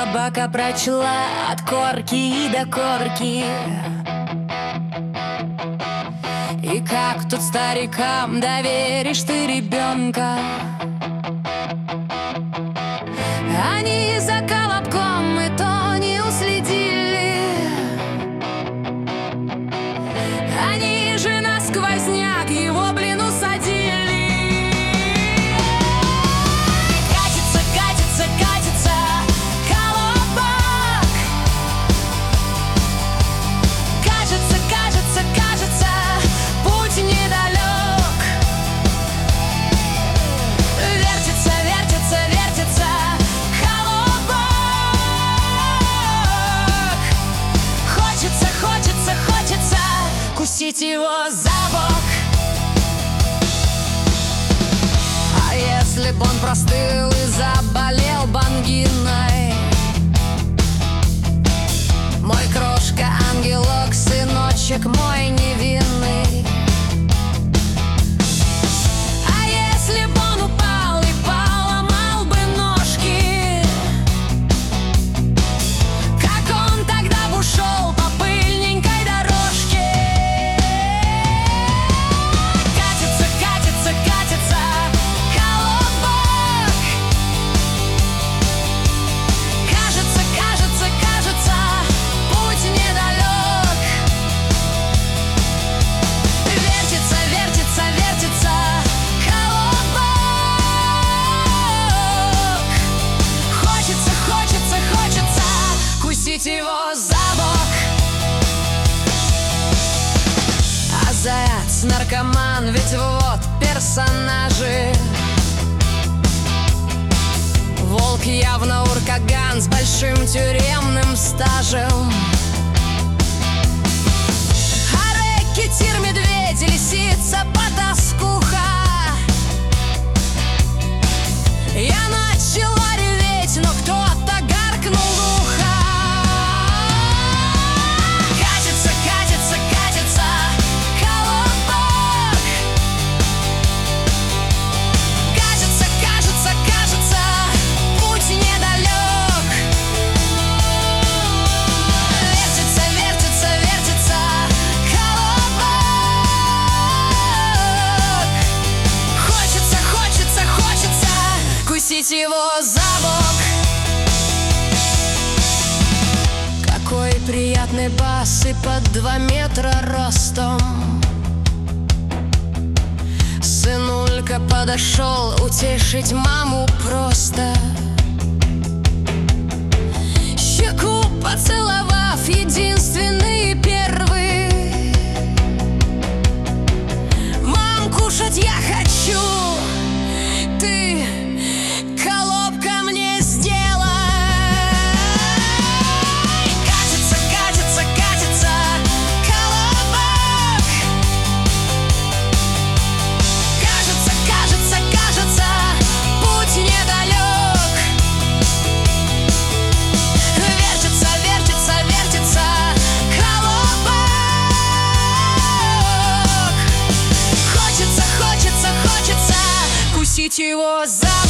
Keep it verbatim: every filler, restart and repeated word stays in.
колобака прочла от корки до корки. И как тут старикам доверишь ты ребенка? Они за колобком и то не уследили. Они же на сквозняк его, блин, усадили. Катится, катится, катится колобок. Кажется, кажется, кажется, путь недалек. Вертится, вертится, вертится колобок. Хочется, хочется, хочется кусить его за бок. А если б он простыл и заболел бангиной? Мой крошка-ангелок, сыночек мой невинный. А если б он упал и поломал бы ножки, как он тогда б ушел по пыльненькой дорожке? Катится, катится, катится колобок. Кажется, кажется, кажется, путь недалек. Вертится, вертится, вертится колобок. Хочется, хочется, хочется кусить его за бок. А заяц наркоман, ведь вот персонажи. Волк явно уркаган с большим тюремным стажем. А рэкетир, медведь, лисица, потаскуха. Я начала реветь, но кто-то гаркнул в ухо. Катится, катится, катится колобок. Кажется, кажется, кажется, путь недалек. Вертится, вертится, вертится колобок. Хочется, хочется, хочется кусить его за бок. Какой приятный бас и под два метра ростом. Сынулька подошел утешить маму просто. Щеку поцеловав, единственный и первый. Мам, кушать я хочу, ты колобка мне сделай. Катится, катится, катится колобок. Кажется, кажется, кажется, путь недалек. Вертится, вертится, вертится колобок. Хочется, хочется, хочется кусить его за